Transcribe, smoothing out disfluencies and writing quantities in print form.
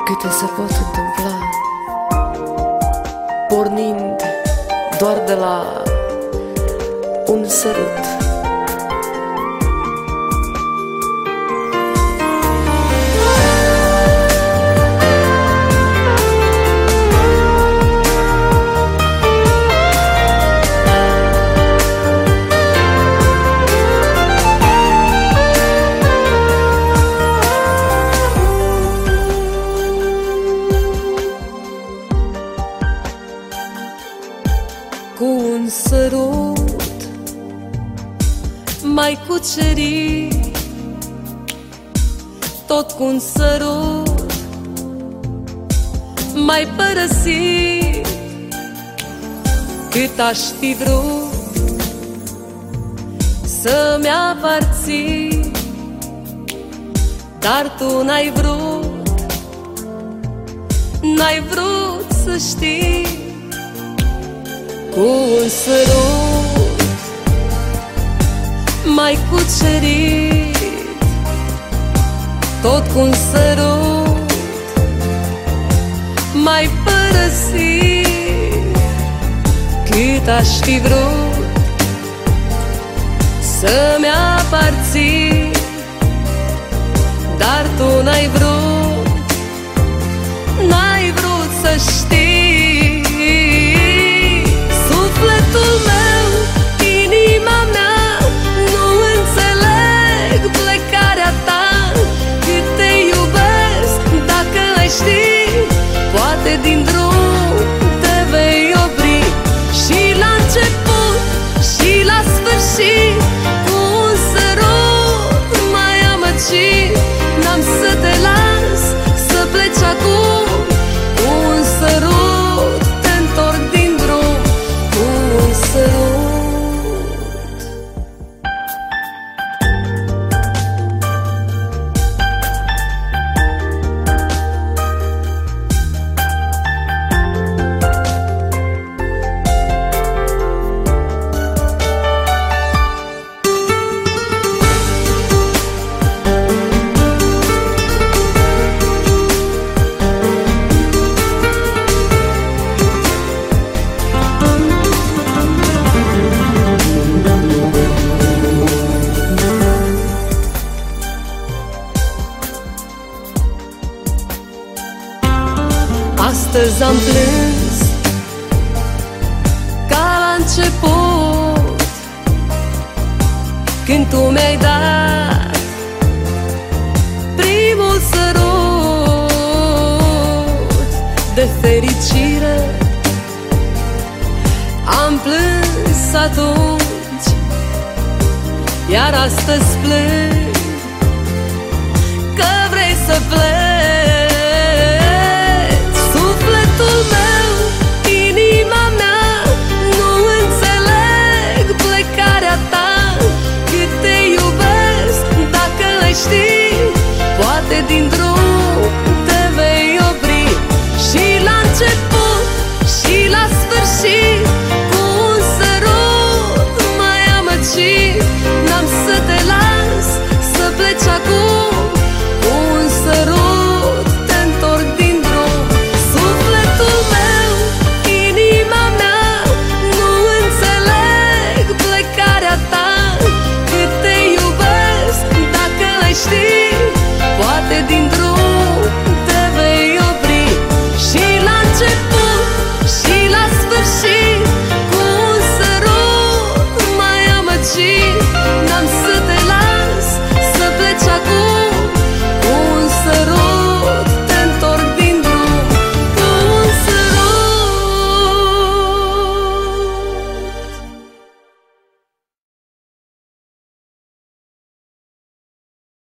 Câte se pot întâmpla, pornind doar de la un sărut. Cu un sărut m-ai cucerit, tot cu un sărut m-ai părăsit. Cât aș fi vrut să-mi aparții, dar tu n-ai vrut, n-ai vrut să știi. Cu un sărut m-ai cucerit, tot cu un sărut m-ai părăsit. Cât aș fi vrut să-mi aparții, dar tu n-ai vrut, n-ai vrut să știi. Sufletul meu, inima mea, nu înțeleg plecarea ta. Cât te iubesc, dacă ai ști, poate din drum te vei opri. Și la început și la sfârșit, cu un sărut m-ai amăgit. N-am să te las să pleci acum, cu un sărut te întorc din drum. Cu un sărut. Astăzi am plâns ca la început, când tu mi-ai dat primul sărut de fericire. Am plâns atunci, iar astăzi plâng